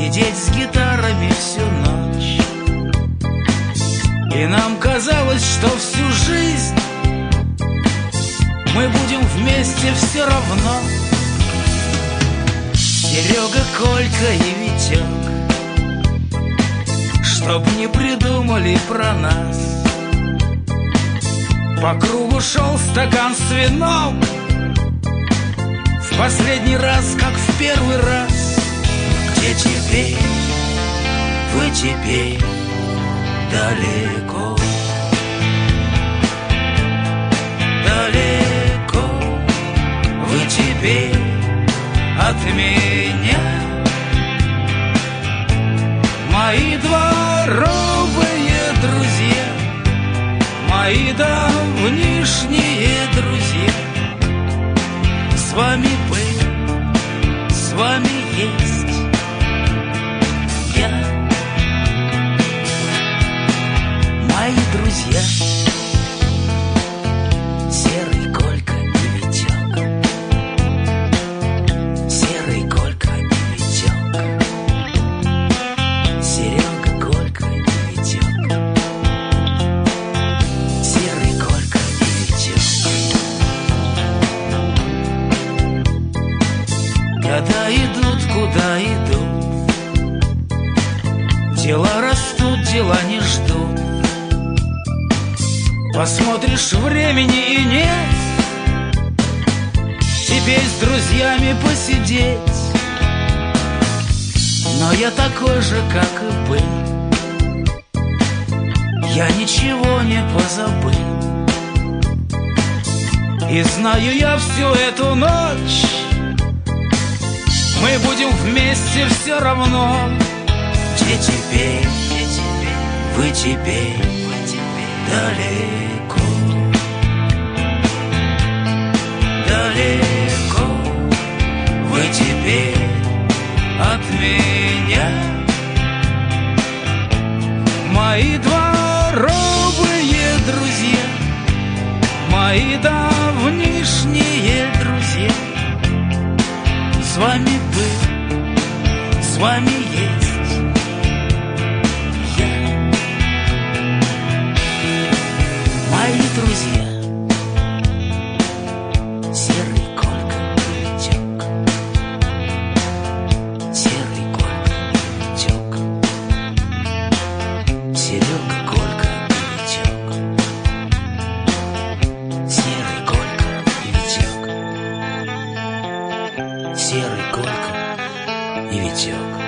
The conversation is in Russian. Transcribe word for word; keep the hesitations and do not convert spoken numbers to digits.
сидеть с гитарами всю ночь. И нам казалось, что всю жизнь мы будем вместе все равно. Серега, Колька и Витек, чтоб не придумали про нас. По кругу шел стакан с вином, в последний раз, как в первый раз. Где теперь, вы теперь далеко, далеко, вы теперь от меня. Мои дворовые друзья, мои давнишние друзья, с вами был, с вами есть я. Мои друзья, Серый, Колька и Витек, Серый, Колька и Витек, Серега, Колька и Витек, Серый, Колька и Витек. Года идут, куда идут, дела растут, дела не ждут. Посмотришь, времени и нет, теперь с друзьями посидеть. Но я такой же, как и был, я ничего не позабыл. И знаю я всю эту ночь, мы будем вместе все равно. Где теперь, где теперь, вы теперь, вы теперь далеко, далеко, вы теперь от меня. Мои дворовые друзья, мои давнишние друзья, с вами был, с вами есть я. Мои друзья, Серый, Колька и Витек, Серый, Колька и Витек, Серега, Колька и Витек, Серый, Колька и Витек, Серый, Колька и Витек.